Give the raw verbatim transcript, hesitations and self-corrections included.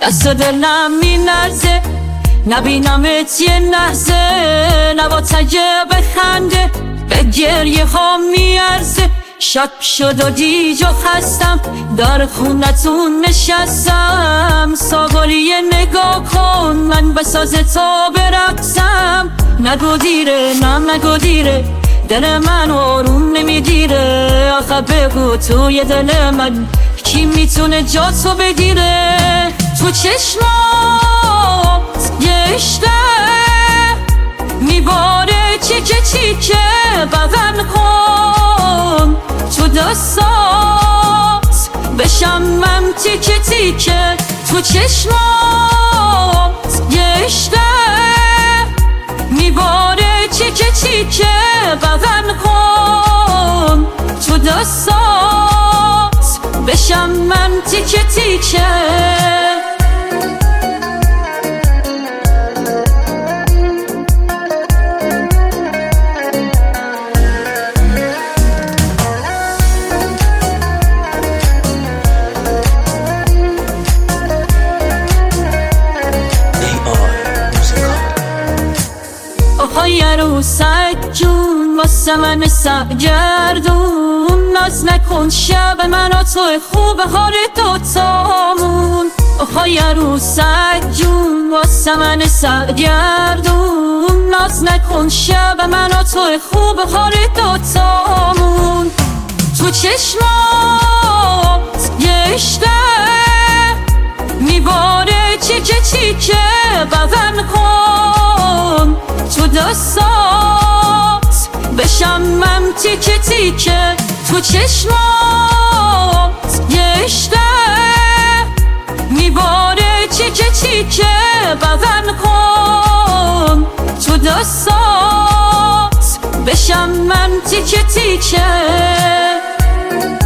دست و دلم می‌لرزه نبینمت یه لحظه، نبا تگه بخنده به گریه ها میارزه. شب شد و دیج و خستم در خونتون نشستم، ساغالی نگاه کن من بساز تا برقصم. نگو دیره نم نگو دیره دل من آروم نمیگیره، آخه بگو توی دل من کی میتونه جا تو بگیره. تو چشمات یه عشقه میباره چیکه چیکه بغل کن، تو دستات بشم من تیکه تیکه. تو چشمات یه عشقه میباره چیکه چیکه بغل کن، تو دستات بشم من تیکه تیکه. آهای عروسک جون واسه من سرگردون، ناز نکن شب من و تو خوب حال دوتامون. آهای عروسک جون واسه من سرگردون، ناز نکن شب من و تو خوب حال دوتامون. تو چشمات یه عشقه میباره چیکه چیکه بغل کن، تو دستات بشم من تیکه تیکه. تو چشمات یه عشقه میباره چیکه چیکه بغل کن، تو دستات بشم من تیکه تیکه.